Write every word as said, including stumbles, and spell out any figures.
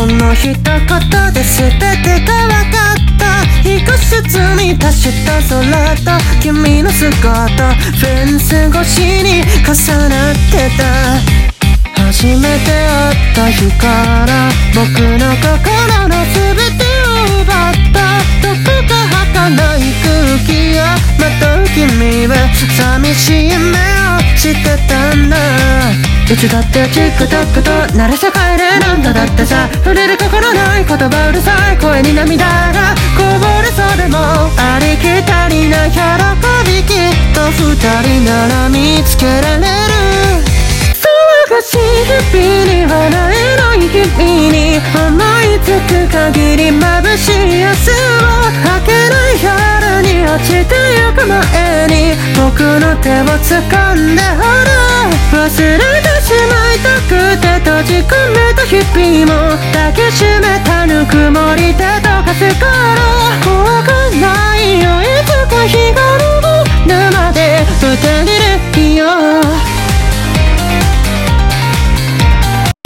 その一言で全てが分かった。日が沈み出した空と君の姿、フェンス越しに重なってた。初めて会った日から僕の心の全てを奪った。どこか儚い空気をまとう君は寂しい目をしてたんだ。いつだってチクタクと慣れ世界でなんだだってさ、触れる心ない言葉うるさい声に涙がこぼれそうでもありきたりな喜びきっと二人なら見つけられる。忙しい日々に笑えない日々に思いつく限り眩しい明日を明けない夜に落ちてゆく前に僕の手を掴んでほら忘れてしまいたくて閉じ込めた日々も抱きしめたぬくもりで溶かすから